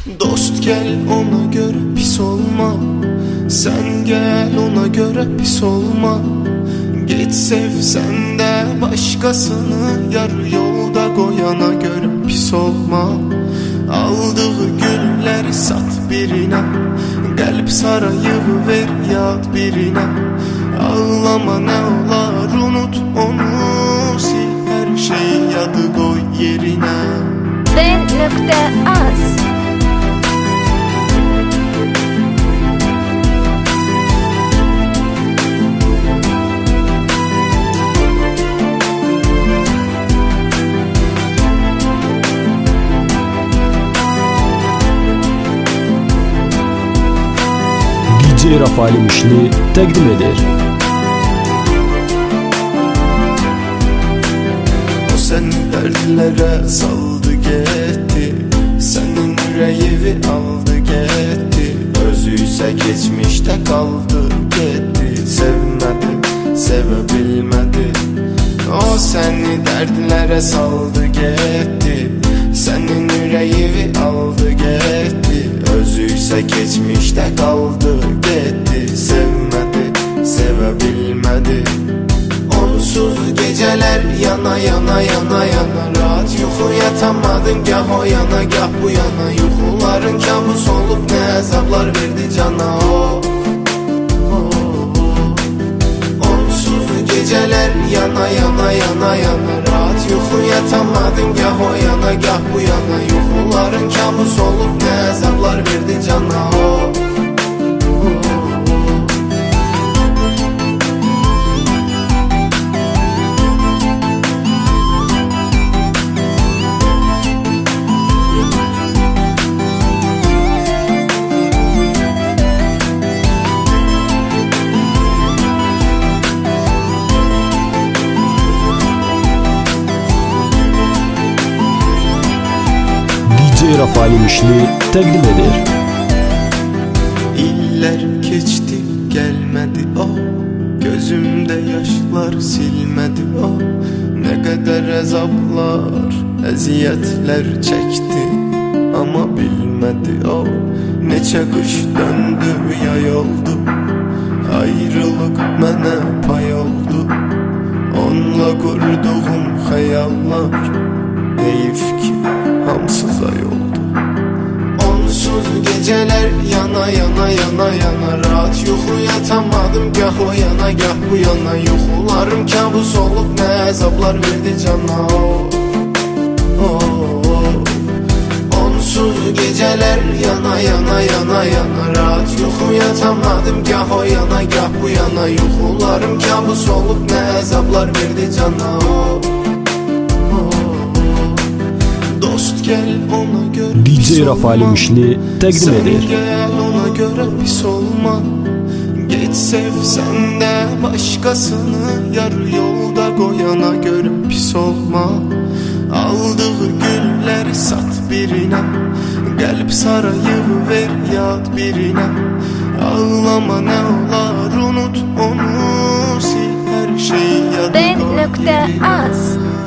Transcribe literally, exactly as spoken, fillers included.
Dost gel ona göre pis olma, sen gel ona göre pis olma. Git sev sen de başkasını, yarı yolda koyana göre pis olma. Aldığı gülleri sat birine, kalp sarayı ver yad birine. Ağlama ne olar unut onu, sil her şeyi yadı koy yerine. Ben nokta az. D J Rafali Mişli təqdim edir. O seni dertlere saldı gitti, senin yüreğini aldı gitti. Özü ise geçmişte kaldı gitti, sevmedi, sevebilmedi. O seni dertlere saldı gitti, senin yüreğini aldı gitti. Özü ise geçmişte kaldı gitti, sevmedi, sevebilmedi. Onsuz geceler yana yana yana yana, rahat yuxu yatamadın, gah o yana gah bu yana. Yuxuların kabus olup ne azablar verdi cana o. Onsuz geceler yana yana yana yana, rahat yuxu yatamadın, gah o yana gah bu yana. Yuxuların kabus olup ne azablar verdi cana o. D J Rafali Mişli təqdim edir. İller geçti gelmedi o, gözümde yaşlar silmedi o. Ne kadar azaplar, eziyetler çekti ama bilmedi o. Neçe kış döndü yay oldu, ayrılık mənə pay oldu. Onunla kurduğum hayallar, heyif ki hamısı zay oldu. Onsuz geceler yana yana yana yana, rahat yuxu yatamadım, gah o yana gah bu yana. Yuxularım kabus olup ne azablar verdi cana o. Onsuz geceler yana yana yana yana, rahat yuxu yatamadım, gah o yana gah bu yana. Yuxularım kabus olup ne azablar verdi cana o. Dost gel ona göre D J Rafali Mişli təqdim edir. Sen gel ona göre pis olma, git sev sen de başkasını, yarı yolda koyana göre pis olma. Aldığı gülleri sat birine, kalp sarayı ver yad birine. Ağlama ne olar unut onu, sil her şeyi yadı Ben koy nokta yerine. az.